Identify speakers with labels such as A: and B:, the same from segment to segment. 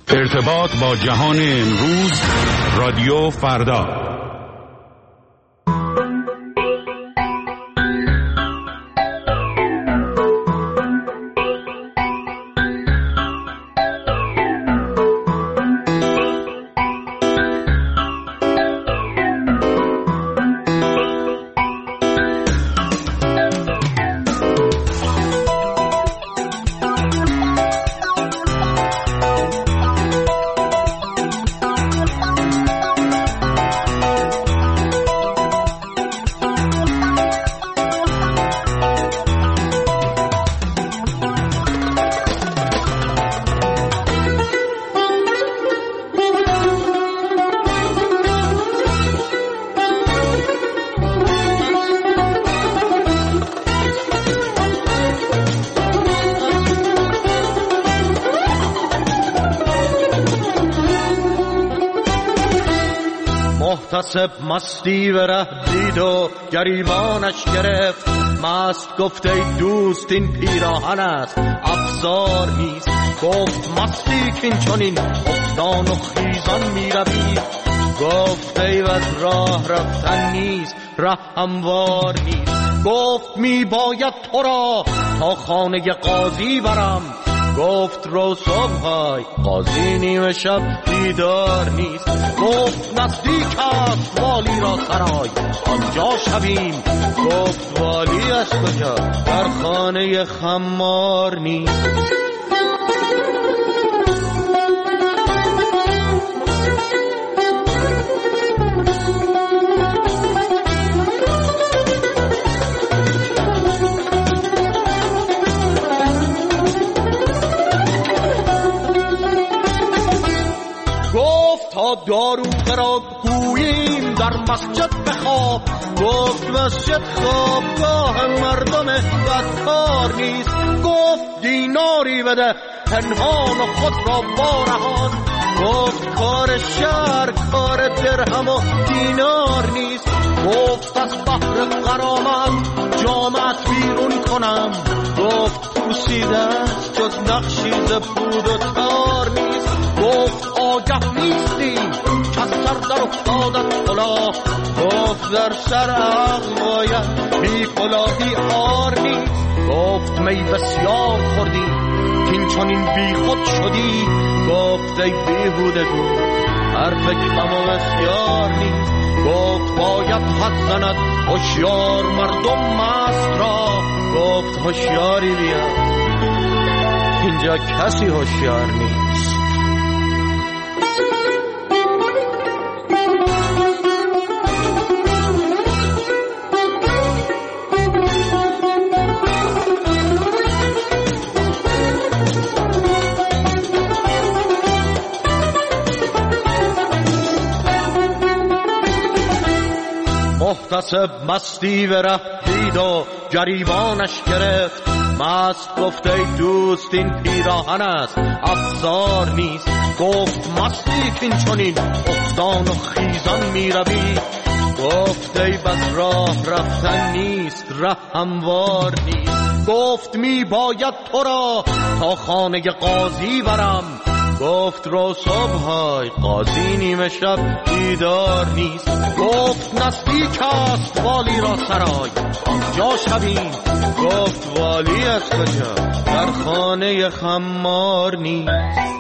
A: ارتباط با جهان امروز، رادیو فردا.
B: محتسب مستی و ره دید و گریبانش گرفت، مست گفت ای دوست این پیراهن است افسار نیست. گفت مستی کین چنین افتان و خیزان می روی، گفت ای از راه رفتن نیست ره هموار نیست. گفت می باید تو را تا خانه قاضی برم، گفت رو صبحای قاضی نیمه شب دیدار نیست. گفت نزدیک است والی را سرای آنجا شویم، گفت والی از کجا در خانه خمار نیست. تا دارو خراب گوییم در مسجد بخواب، گفت مسجد خوابگاه مردم بدکار نیست. گفت دیناری بده پنهان و خود را بارهان، گفت کار شهر کار درهم و دینار نیست. گفت از بحر غرامت جامعت بیرون کنم، گفت پوسیده است جز نقشی ز پود و تار نیست. گفت آگه نیستیم که از سر در افتادت کلاه، گفت در سر عقل باید بی کلاهی عار نیست. گفت می بسیار خوردی کین چنین بی خود شدی، گفت ای بیهودگو حرف کم و بسیار نیست. گفت باید حد زند هوشیار مردم مست را، گفت هوشیاری بیا اینجا کسی هوشیار نیست. محتسب مستی و ره دید و گریبانش گرفت، مست گفت ای دوست این پیراهن است افسار نیست. گفت مستی کین چنین افتان و خیزان می روی، گفت ای بس راه رفتن نیست ره هموار نیست. گفت می باید تو را تا خانه قاضی برم، گفت رو صبحای قاضی نیمه شب دیدار نیست. گفت نزدیک است والی را سرای آنجا شویم، گفت والی از کجا در خانه خمار نیست.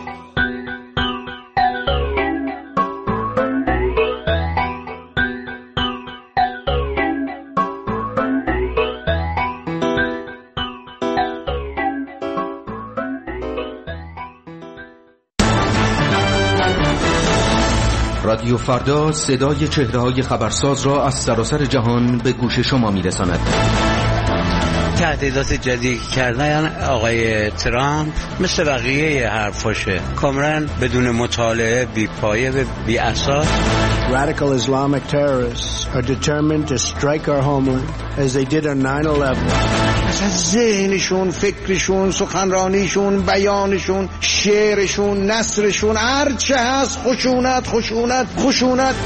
C: رادیو فردا صدای چهره‌های خبرساز را از سراسر جهان به گوش شما می‌رساند.
D: تهدیدات جدید کردن آقای ترامپ مثل بقیه حرفاشه، کاملا بدون مطالعه، بی پایه و بی اساس.
E: Radical Islamic terrorists are determined to strike our homeland as they did on 9/11.
F: مثلا ذهنشون، فکرشون، سخنرانیشون، بیانشون، شعرشون، نثرشون، هر چه هست خشونت خشونت خشونت.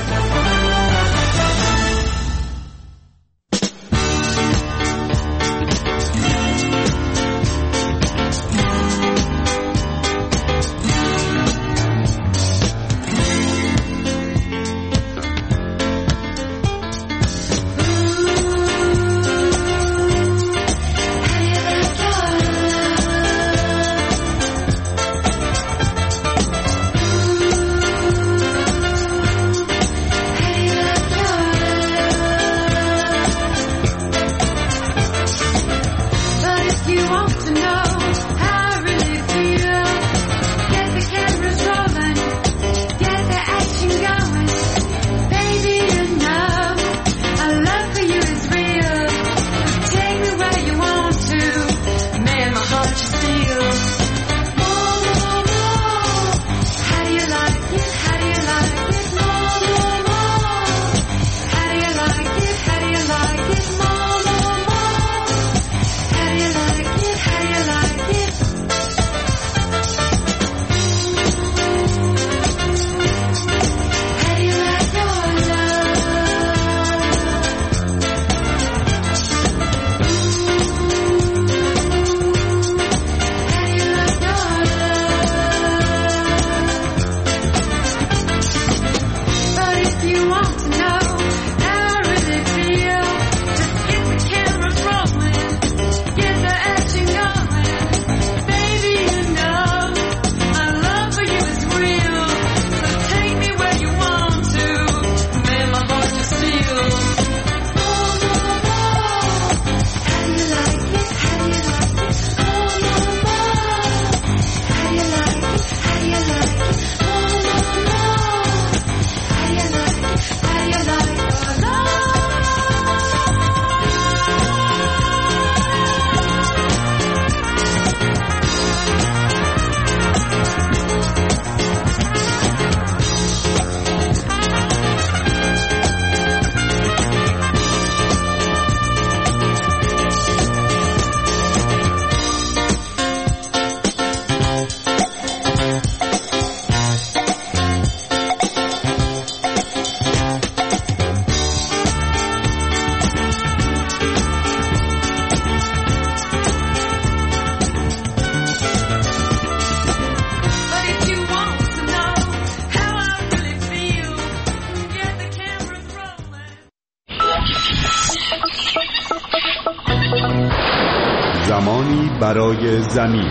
A: برای زمین.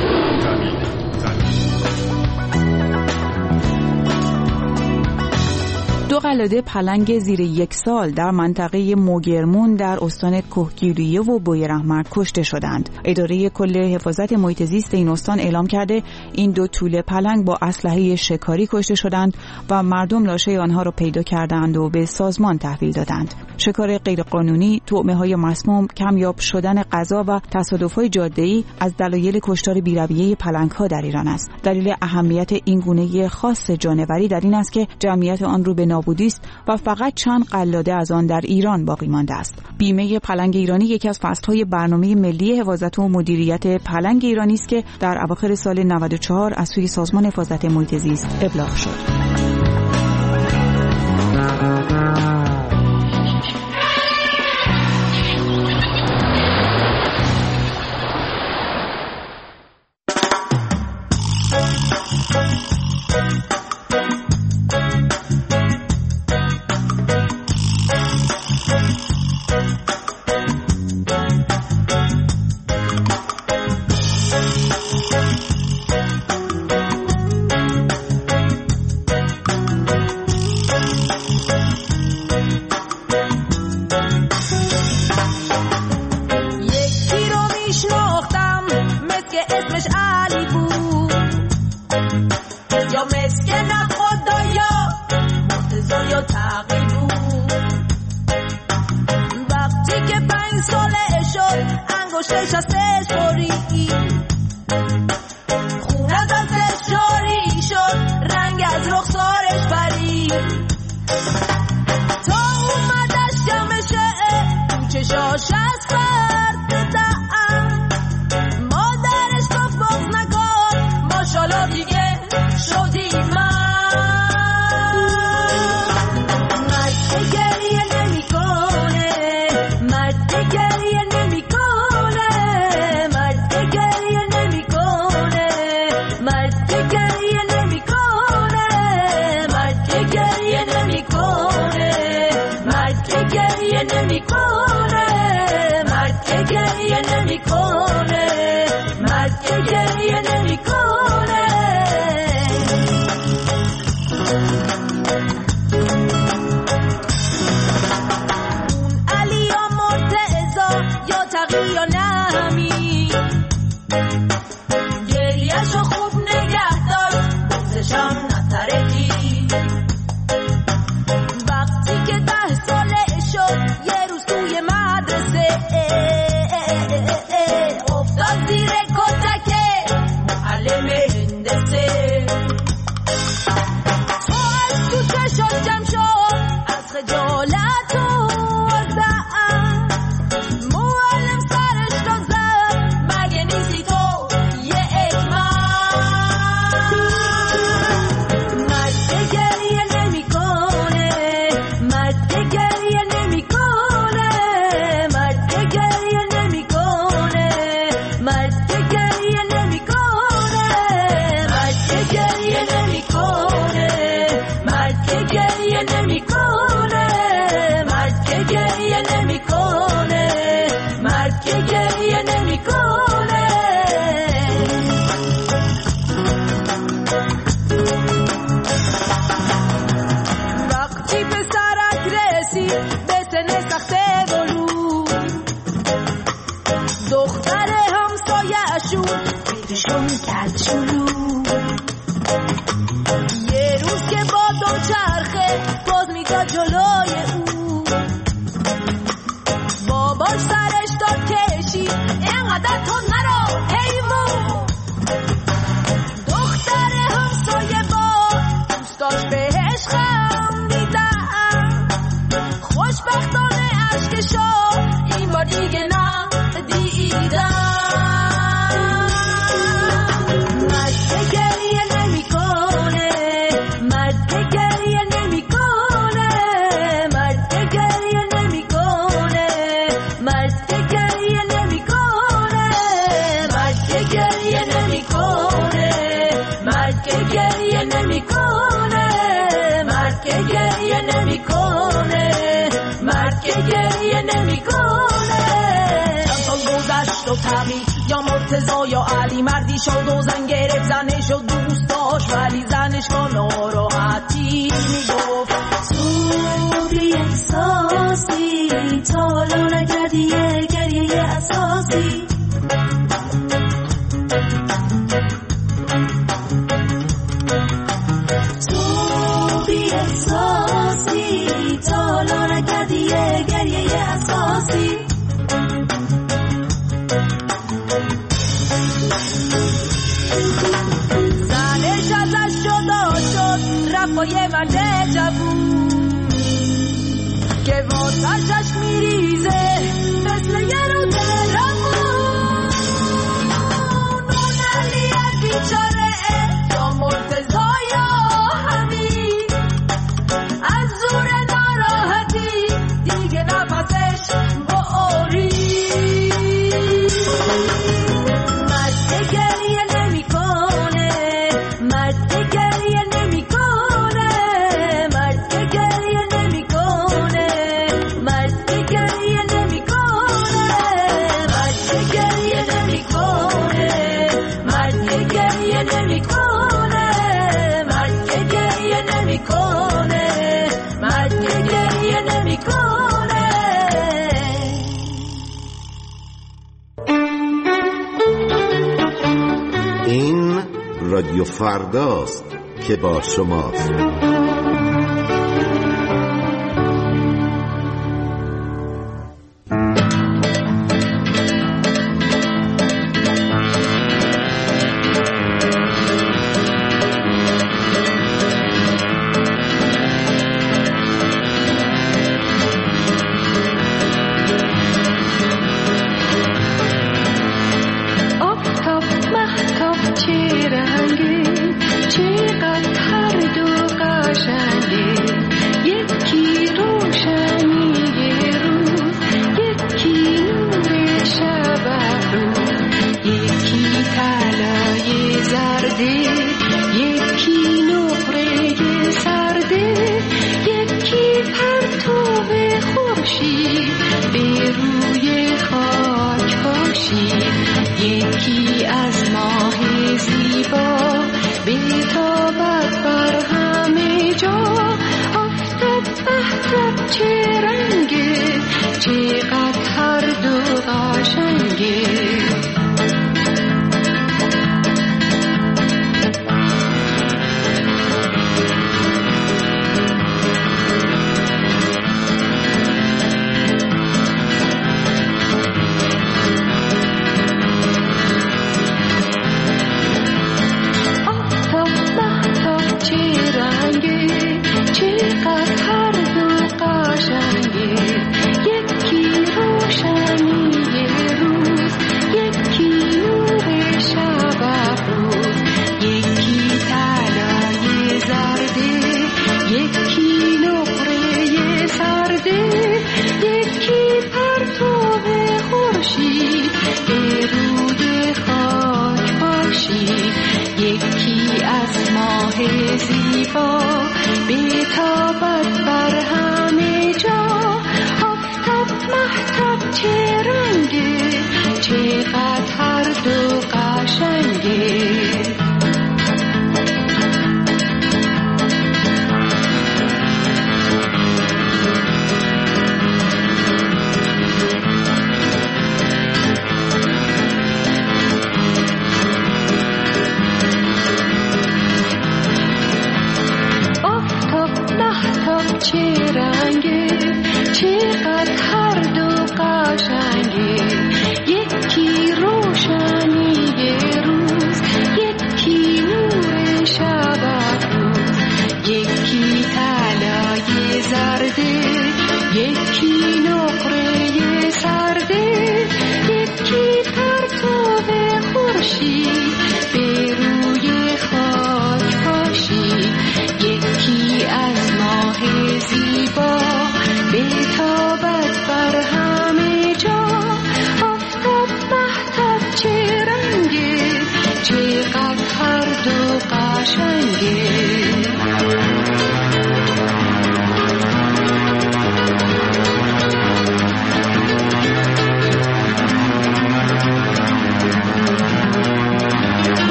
G: دو قلاده پلنگ زیر 1 سال در منطقه موگرمون در استان کهگیریه و بویراحمر کشته شدند. اداره کل حفاظت محیط زیست این استان اعلام کرده این 2 توله پلنگ با اسلحه شکاری کشته شدند و مردم لاشه آنها را پیدا کردند و به سازمان تحویل دادند. شکار غیرقانونی، طعمه‌های مسموم، کمیاب شدن غذا و تصادف‌های جاده‌ای از دلایل کشتار بی‌رویه پلنگ‌ها در ایران است. دلیل اهمیت این گونه خاص جانوری در این است که جمعیت آن رو به نابودی است و فقط چند قلاده از آن در ایران باقی مانده است. بیمه پلنگ ایرانی یکی از فصل‌های برنامه ملی حفاظت و مدیریت پلنگ ایرانی است که در اواخر سال 94 از سوی سازمان حفاظت محیط زیست ابلاغ شد.
H: یا مرتضی یا علی، مردی شد و زن گرفت زنش و دوست داشت، ولی زنش با ناراحتی میگفت سوری احساسی، تا حالا نکردی یه گریه اساسی. سوری احساسی، تا حالا نکردی یه گریه اساسی. زنش ازش جدا شد، رفت با یه مرد جوون که واسش میریزه مثل یه رود روون. اون علی بیچاره یا مرتضی یا حمید، از زور ناراحتی دیگه نفسش با آری. مرد گریه نمی کنه، مرد گریه نمی کنه، مرد گریه نمی کنه، مرد گریه نمی کنه، مرد گریه نمی کنه، مرد گریه نمی کنه، مرد گریه نمی کنه، مرد گریه نمی کنه.
I: این رادیو فرداست که با شماست.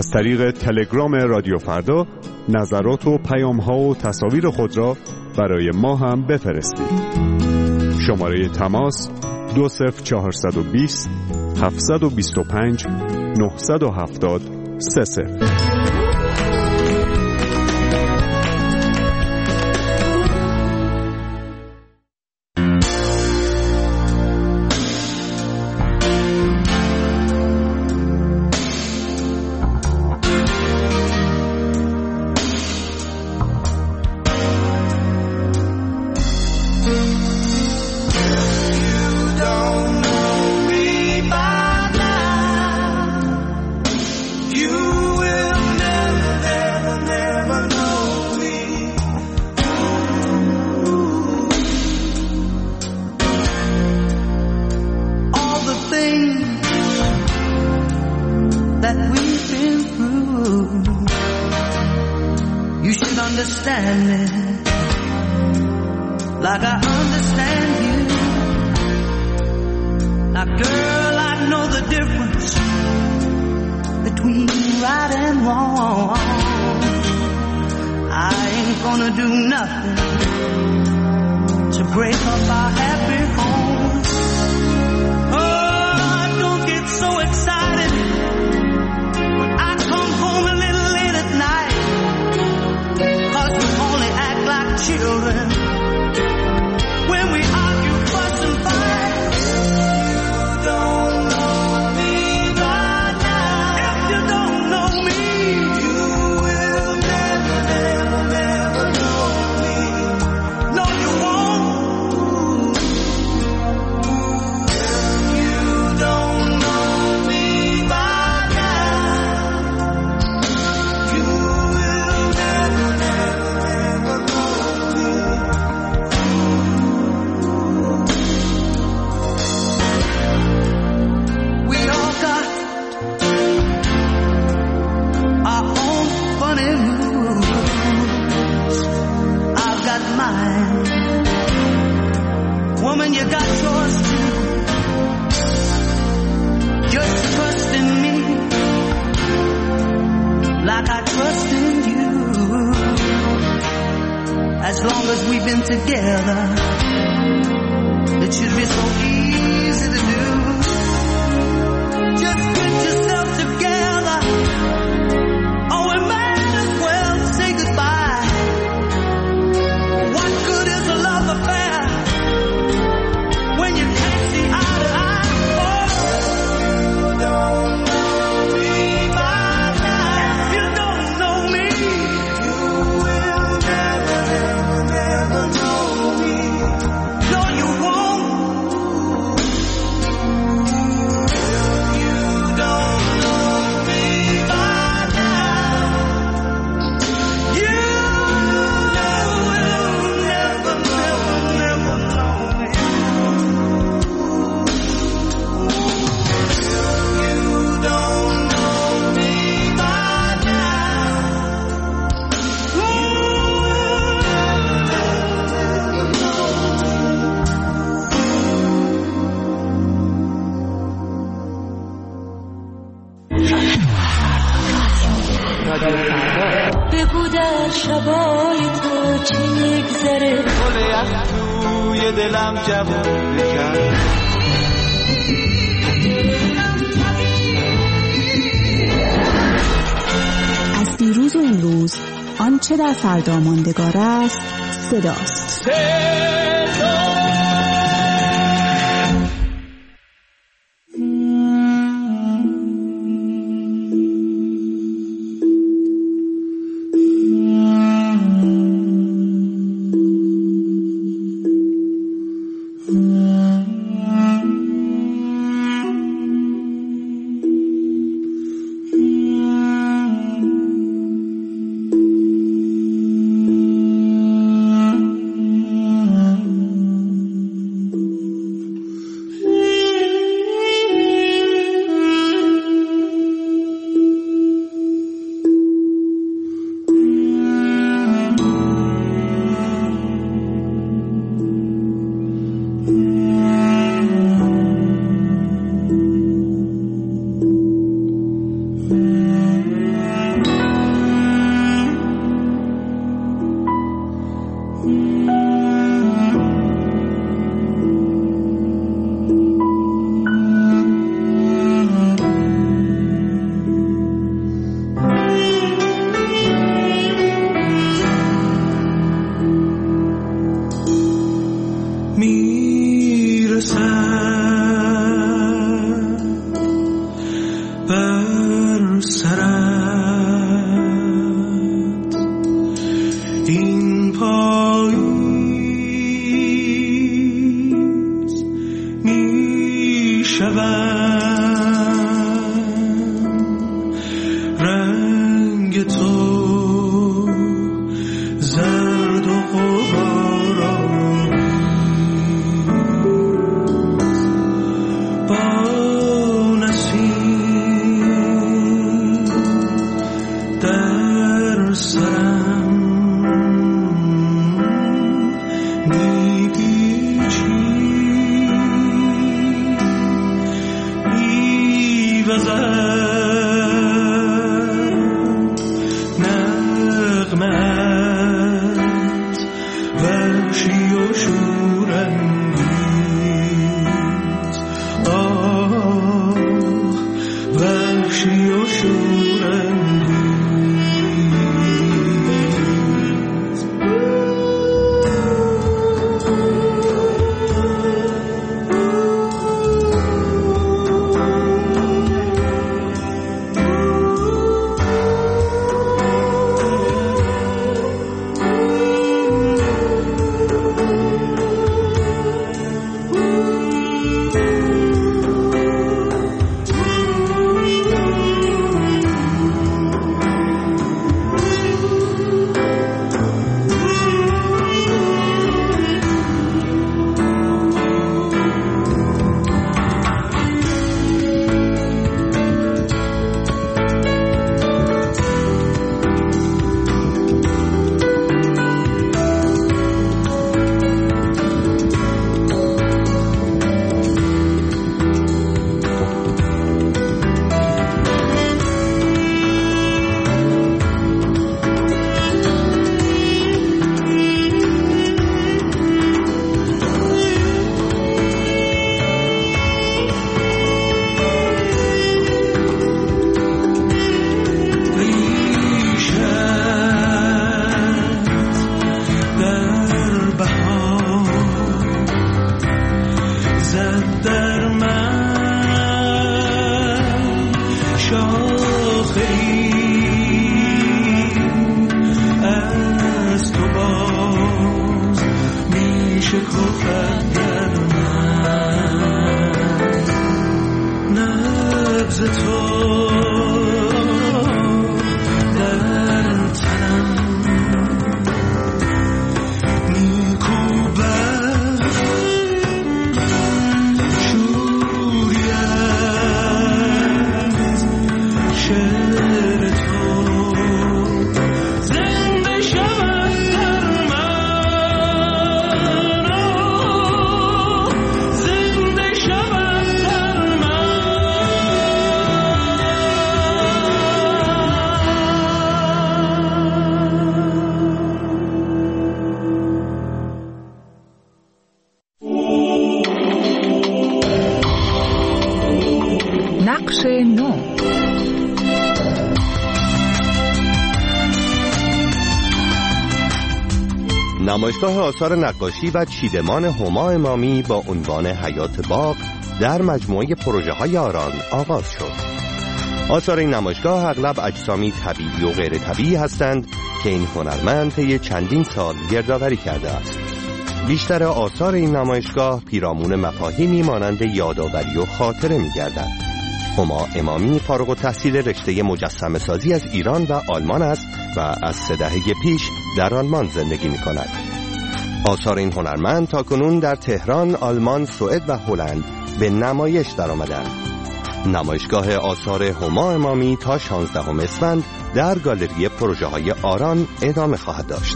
J: از طریق تلگرام رادیو فردا نظرات و پیام‌ها و تصاویر خود را برای ما هم بفرستید. شماره تماس 20420 725 970 30.
H: Understand me like I understand you. Now, girl, I know the difference between right and wrong. I ain't gonna do nothing to break up our happy home. Oh, don't get so excited when I come home a little late at night. Children, when we argue, fuss and fight, you don't know me by now. If you don't know me, you will never, never, never know me. No, you won't. You don't know me by now. You will never, never, never know. Woman, you got yours too. Just trust in me like I trust in you. As long as we've been together, it should be so easy to do. Just get yourself together, or we might as well say goodbye. What good is a love affair when you can't see eye to eye? Oh, you don't know me by now. If you don't know me, you will never, never, never know me. No, you won't. If you don't know me by now, you will never, never, never know me.
K: بگو در شبای تو چی میگذره
B: گل یخ توی دلم جوون کرد
G: از دیروز و امروز آنچه در فردا ماندگار است صداست.
L: نمایشگاه آثار نقاشی و چیدمان هما امامی با عنوان حیات باغ در مجموعه پروژه‌های آران آغاز شد. آثار این نمایشگاه اغلب اجسامی طبیعی و غیر طبیعی هستند که این هنرمند طی چندین سال گردآوری کرده است. بیشتر آثار این نمایشگاه پیرامون مفاهیمی مانند یادآوری و خاطره می‌گردند. هما امامی فارغ التحصیل رشته مجسمه سازی از ایران و آلمان است و از 3 دهه پیش در آلمان زندگی می‌کند. آثار این هنرمند تاکنون در تهران، آلمان، سوئد و هلند به نمایش درآمدند. نمایشگاه آثار هما امامی تا 16 اسفند در گالری پروژه‌های آران ادامه خواهد داشت.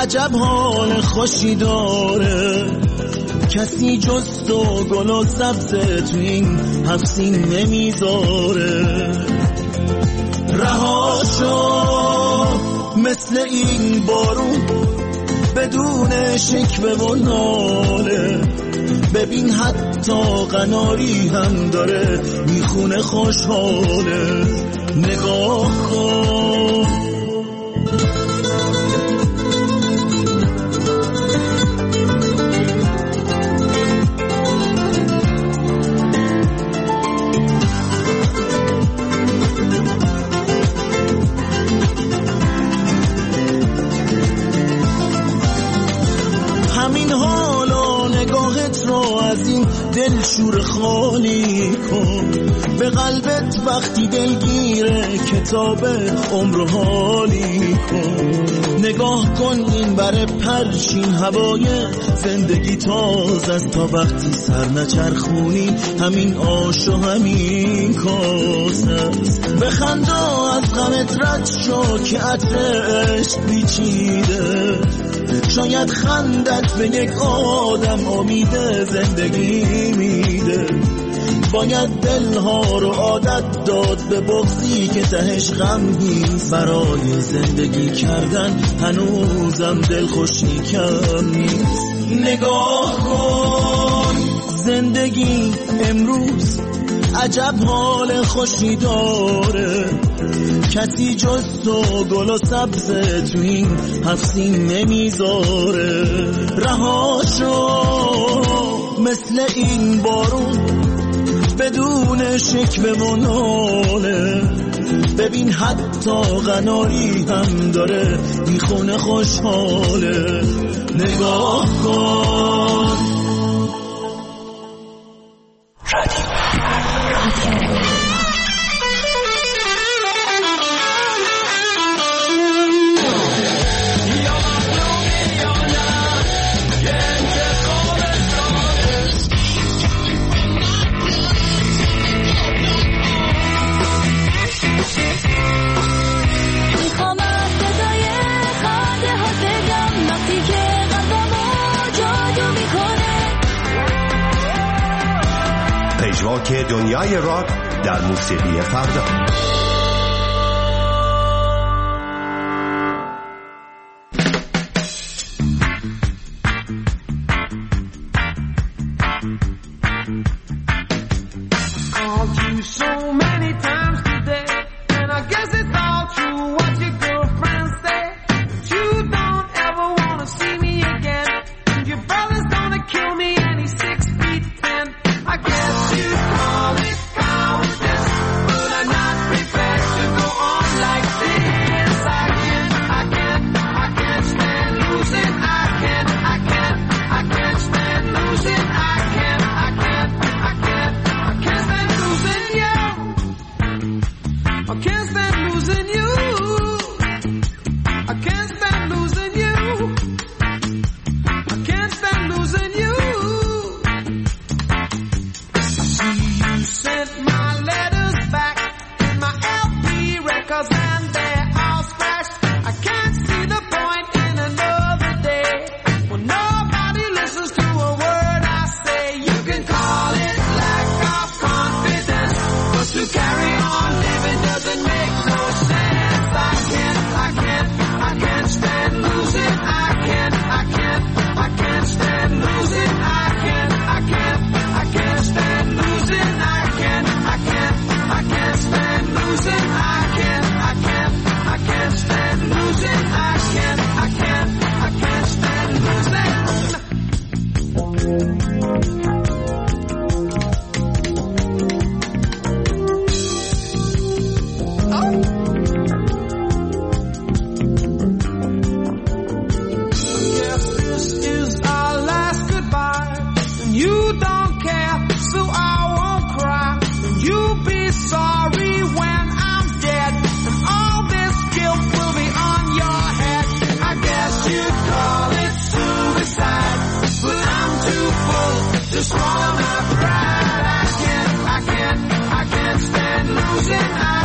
M: عجب حال خوشی داره، کسی جز تو گل و سبز تو این حفظین نمیذاره. رها شو مثل این بارون بدون شکوه و ناله، ببین حتی قناری هم داره میخونه خوشحاله. نگاه کن دل شور خالی کن، به قلبت وقتی دلگیره کتاب عمر حالی کن. نگاه کن این بر پرچین هوای زندگی تازه است، تا وقتی سر نچرخونی همین آش و همین کاسه است. بخندا از غمت رد شو که عطر عشق بیچیده، شاید خندت به یک آدم امید زندگی میده. باید دلها رو عادت داد به بغضی که تهش غم نیست، برای زندگی کردن هنوزم دلخوشی کم نیست. نگاه کن زندگی امروز عجب حال خوشی داره، کسی جز تو گل و سبز تو این حفظین نمیذاره. رها شو مثل این بارون بدون شکوه و ناله، ببین حتی قناری هم داره میخونه خوشحاله. نگاه کن
L: پژواک دنیای راک در موسیقی فردا.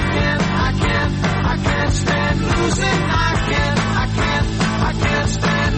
N: I can't stand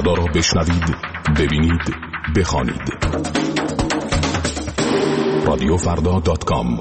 A: فردا را بشنوید، ببینید، بخوانید. رادیوفردا.com.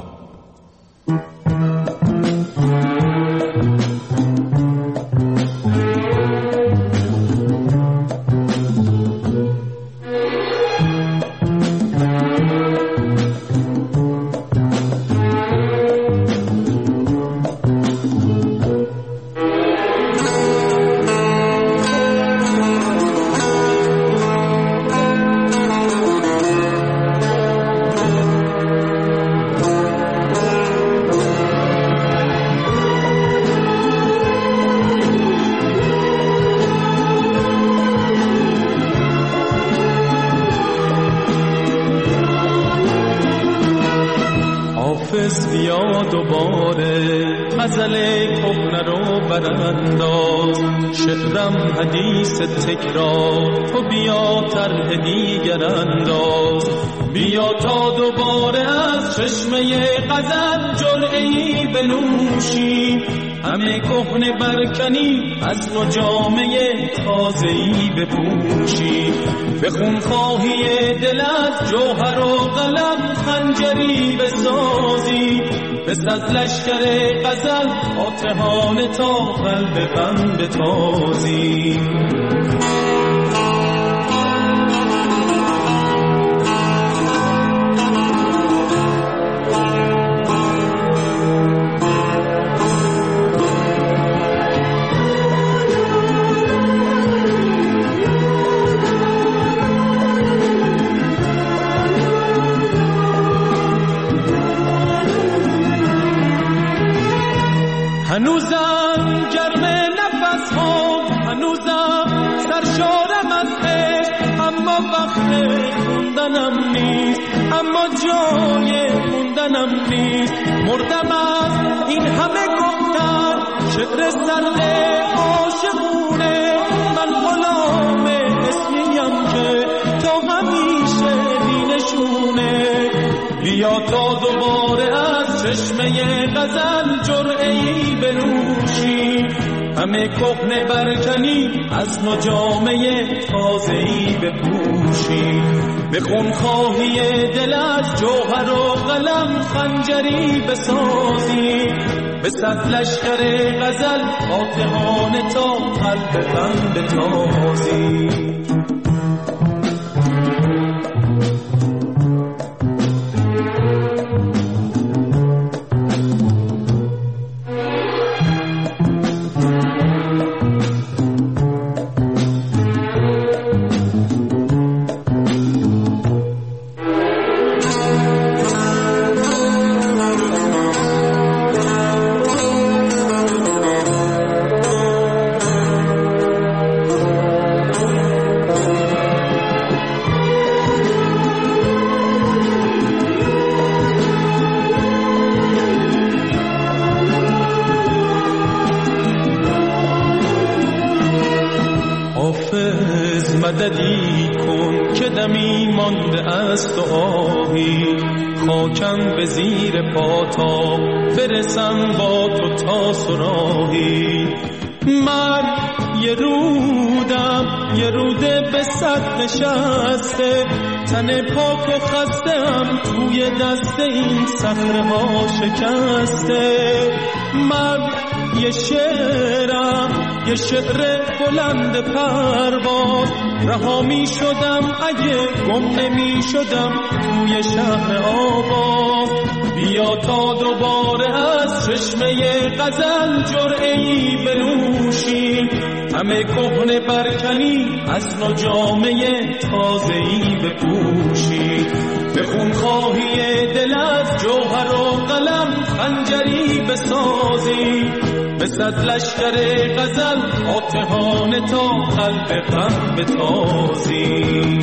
N: حدیث تکرار تو بیا طرح دیگر انداز، بیا تا دوباره از چشمه غزل جرعه‌ای بنوشی، همه کهنه برکنی از نو جامه تازه‌ای بپوشی، به خونخواهی دل از جوهر و قلم خنجری بسازی، بس از لشکر غزل آتهانه تا قلب غم بتازی. هنوزم گرم نفس ها، هنوزم سرشارم از عشق، اما وقت موندنم نیست، اما جای موندنم نیست. مردم از این همه گفتن، شعر سرد عاشقونه، من غلام اسمیم که تا همیشه بینشونه. بیا تا دوباره از چشمه غزل جرعه‌ای بنوشی، همه کهنه برکنی از نو جامه تازه‌ای بپوشی، به خونخواهی دل از جوهر و قلم خنجری بسازی، به صد لشکر غزل فاتحانه تا قلب غم بتازی. مددی کن که دمی مانده است و آهی، خاکم به زیر پا تا برسم با تو تا سراهی. من یه رودم، یه روده به صد نشسته، تن پاک و خسته‌ام توی دست این صخره ها شکسته. من یه شعرم، یه شعر بلند پرواز، رها می شدم اگه گم نمی شدم توی شهر آواز. بیا تا دوباره از چشمه غزل جرعه‌ای بنوشی، همه کهنه برکنی از نو جامه تازه‌ای بپوشی، به خونخواهی دل از جوهر و قلم خنجری بسازی، به صد لشکر غزل آتهانه تا قلب غم بتازی.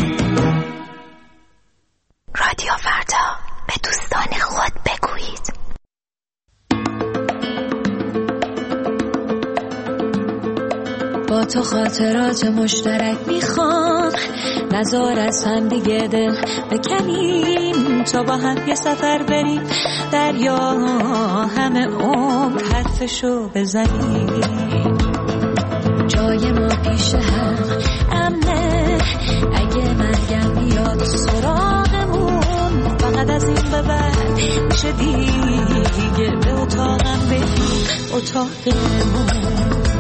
O: رادیو فردا، به دوستان خود بگویید.
K: با تو خاطرات مشترک میخوام، نزار از هم دیگه دل بکنیم، تا با هم یه سفر بریم دریا، همه عمر حرفشو بزنیم. جای ما پیش هم امنه، سراغمون فقط از این به بعد میشه دیگه به اتاقم بریم اتاقمون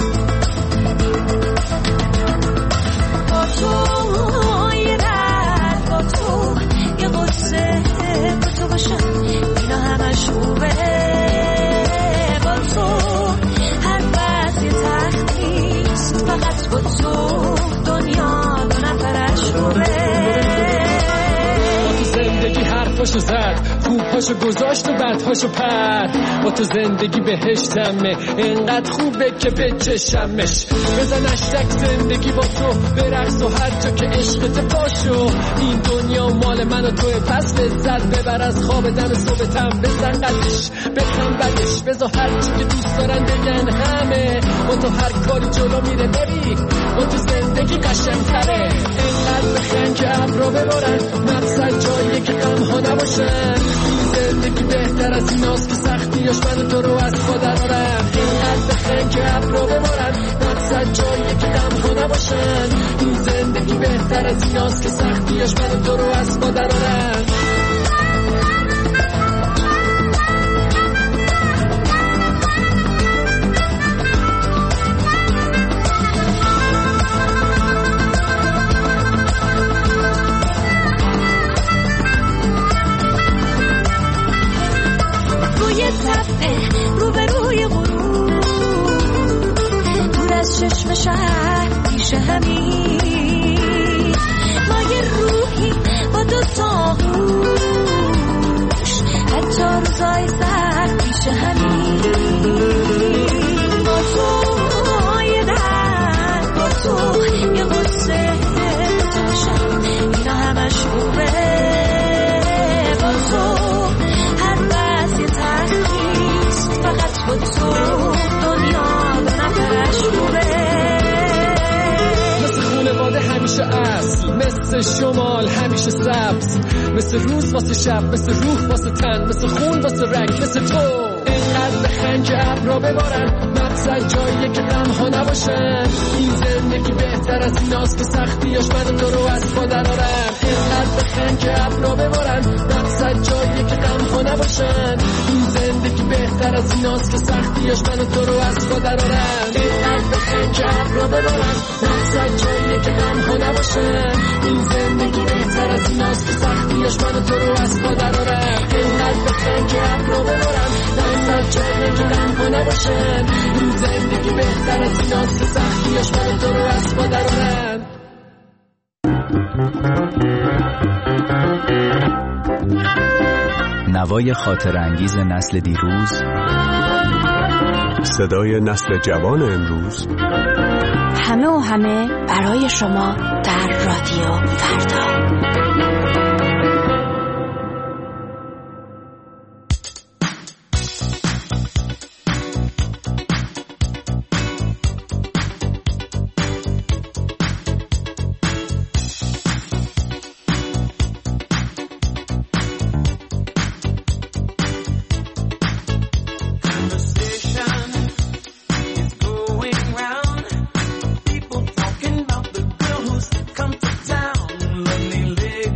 K: با تو یه درد با تو یه قصه با تو باشم اینا همش خوبه با تو هر بحث یه تخت نیست فقط با تو دنیا دو نفرش خوبه
N: با تو زندگی حرفاشو زد خوبهاشو گذاشت و بدهاشو پرد با تو زندگی بهشتمه انقدر خوبه که بچشمش بزن اشتک زندگی با تو برقص و هر جا که عشقت پاشو این دنیا مال من و توه پس لذت ببر از خواب دم صبحتم بزن قدش بخم بدش بزا هر چی که دوست دارن بگن همه با تو هر کاری جلو میره بری با تو زندگی قشنگتره انقدر بخن که ابرا ببارن مقصد جاییه که غم ها نباشن زندگی بهتر از ایناست که سختیاش من تو رو از پا درارم اینقدر بخن که ابرا ببارن مقصد جاییه که غم ها نباشن این زندگی بهتر از ایناست که سختیاش من تو رو از پا درارم
K: روبروی غروب دور از چشم شهر پیش همین ما یه روحی با دو تا گوش حتی روزای سر پیش همین با تو یه درد با تو یه قصه با تو باشم اینا همش خوبه با تو فقط با تو دنیا دو نفرش خوبه
N: مثل خونواده همیشه اصل مثل شمال همیشه سبز مثل روز واسه شب مثل روح واسه تن مثل خون واسه رگ مثل تو اینقدر بخن که ابرا ببارن مقصد جاییه که غم ها نباشن این زندگی بهتر از ایناست که سختیاش من تو رو از پا درارم اینقدر بخن که ابرا ببارن مقصد جاییه که غم ها نباشن این زندگی بهتر از ایناست که سختیاش من تو رو از پا درارم اینقدر بخن که ابرا ببارن مقصد جاییه که غم ها نباشن این زندگی بهتر از ایناست که سختیاش من تو رو از پا درارم اینقدر بخن که ابرا ببارن مقصد جاییه که غم ها نباشن این زندگی بهتر از ایناست که سختیاش من تو رو از پا درارم
P: نوای خاطر انگیز نسل دیروز
J: صدای نسل جوان امروز
O: همه و همه برای شما در رادیو فردا
M: come to town. Let me lay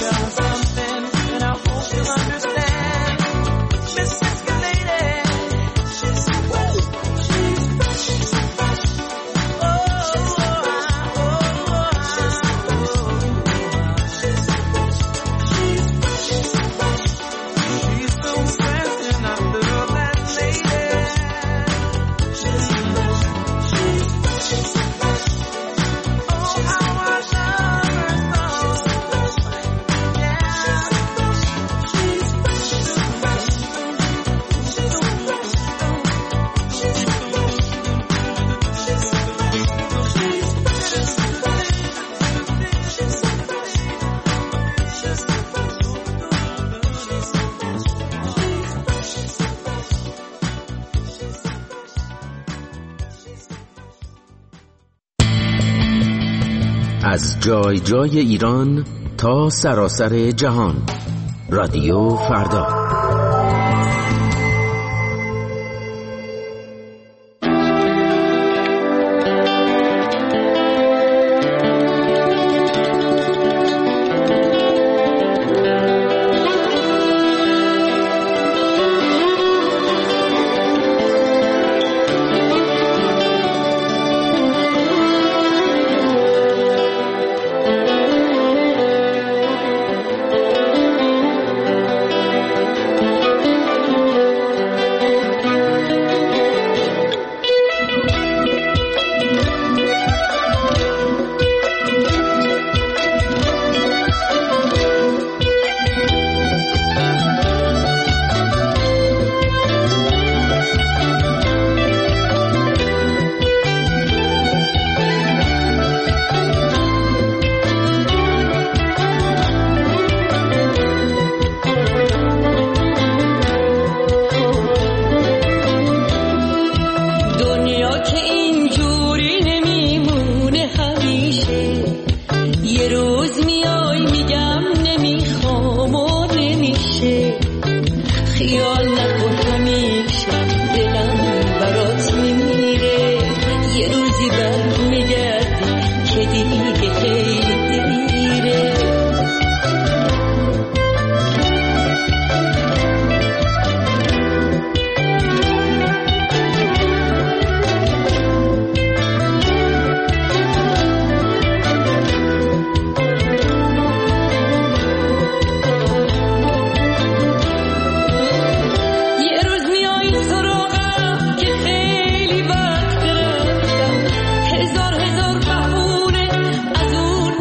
C: از جای جای ایران تا سراسر جهان، رادیو فردا.
H: هزار بهونه از اون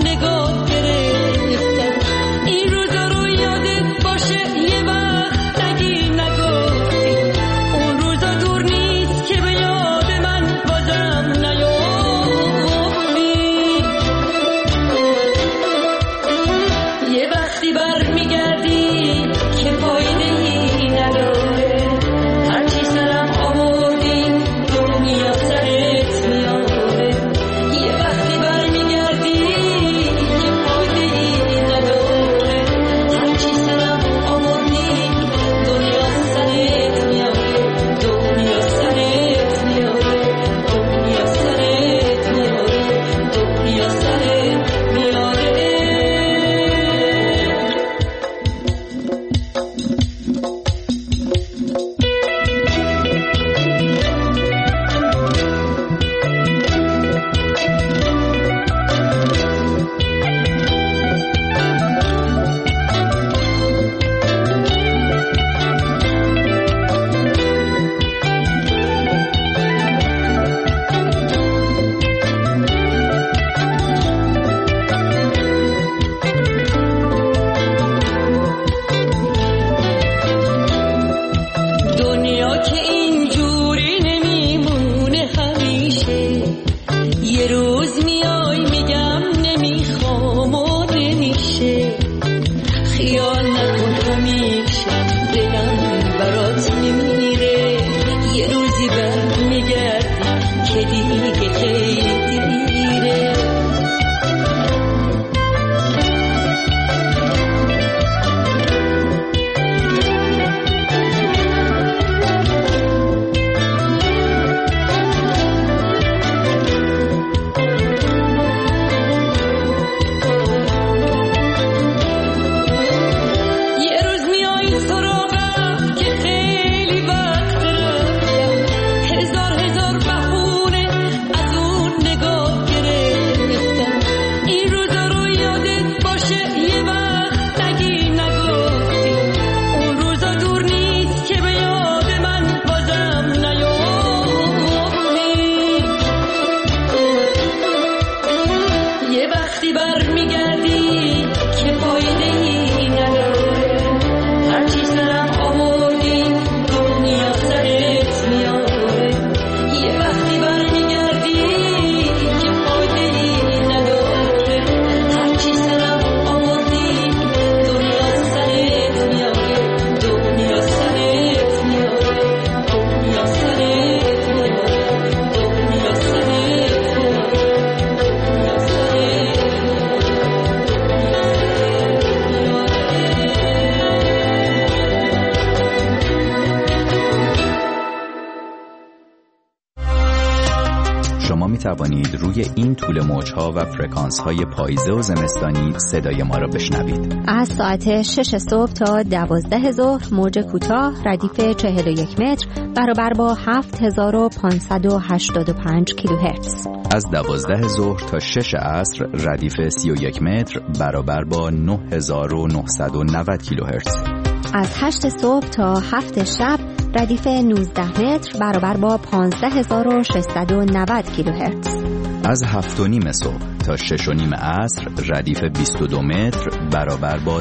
K: برمیگردی که فایده ای نداره، هرچی سرم آوردی دنیا سرت میاره. یه وقتی برمیگردی که فایده ای نداره، هرچی سرم آوردی دنیا سرت میاره، دنیا سرت میاره، دنیا سرت میاره، دنیا سرت
P: شما می توانید روی این طول موج‌ها و فرکانس‌های پاییزه و زمستانی صدای ما را بشنوید.
Q: از ساعت 6 صبح تا 12 ظهر موج کوتاه ردیف 41 متر برابر با 7585 کیلوهرتز.
P: از 12 ظهر تا 6 عصر ردیف 31 متر برابر با 9990 کیلوهرتز.
Q: از 8 صبح تا 7 شب ردیف 19 متر برابر با 15690 کیلوهرتز.
P: از 7:30 صبح تا 6:30 عصر ردیف 22 متر برابر با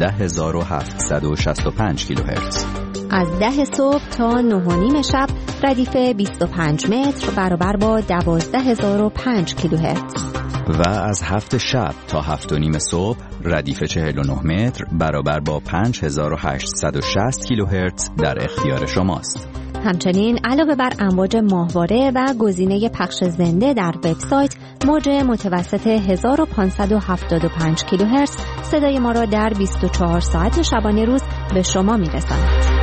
P: 13765 کیلوهرتز.
Q: از 10 صبح تا 9:30 شب ردیف 25 متر برابر با 12005 کیلوهرتز.
P: و از 7 شب تا 7:30 صبح ردیف 49 متر برابر با 5860 کیلوهرتز در اختیار شماست.
Q: همچنین علاوه بر امواج ماهواره و گزینه پخش زنده در وبسایت، موج متوسط 1575 کیلوهرتز صدای ما را در 24 ساعت شبانه روز به شما میرساند.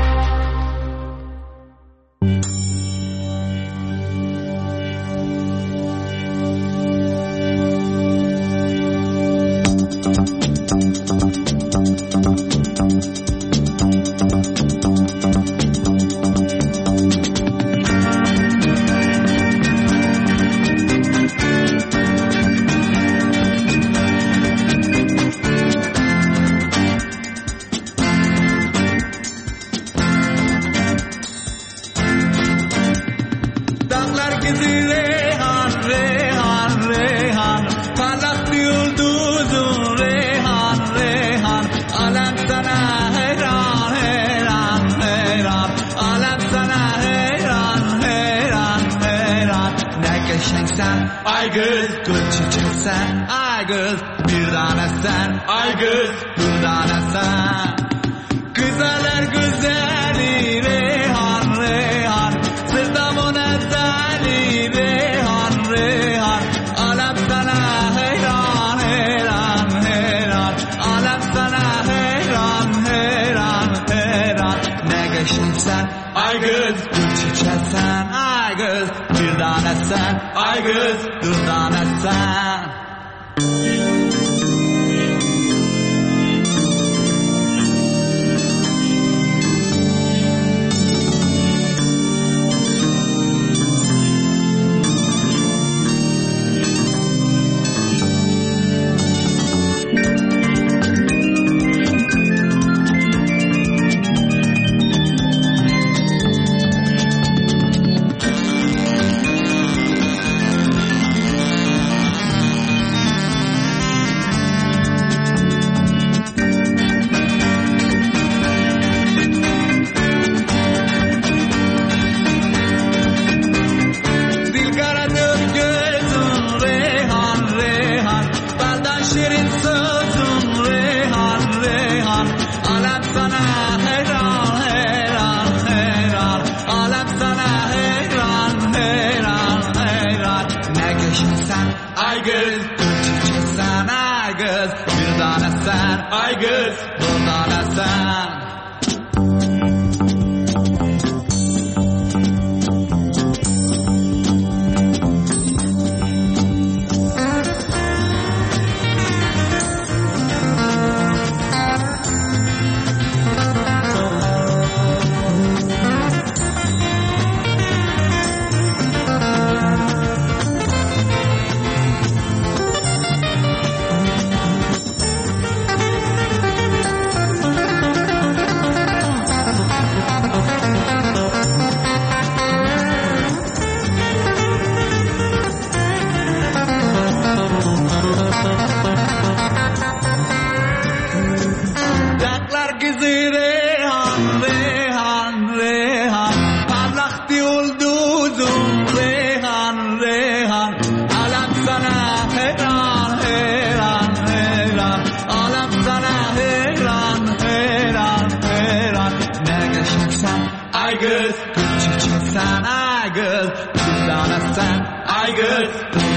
R: Ay kız gül çiçeksen, ay kız bir tanesen, ay kız gül tanesen. Güzeller güzeli Reyhan Reyhan, sırtamın ezeli Reyhan Reyhan. Alem sana heyran heyran heyran, alem sana heyran heyran heyran. Ne geçinsen, ay kız gül çiçeksen, ay kız bir tanesen, ay kız bir tanesen. kız, durdana sen. Ay kız,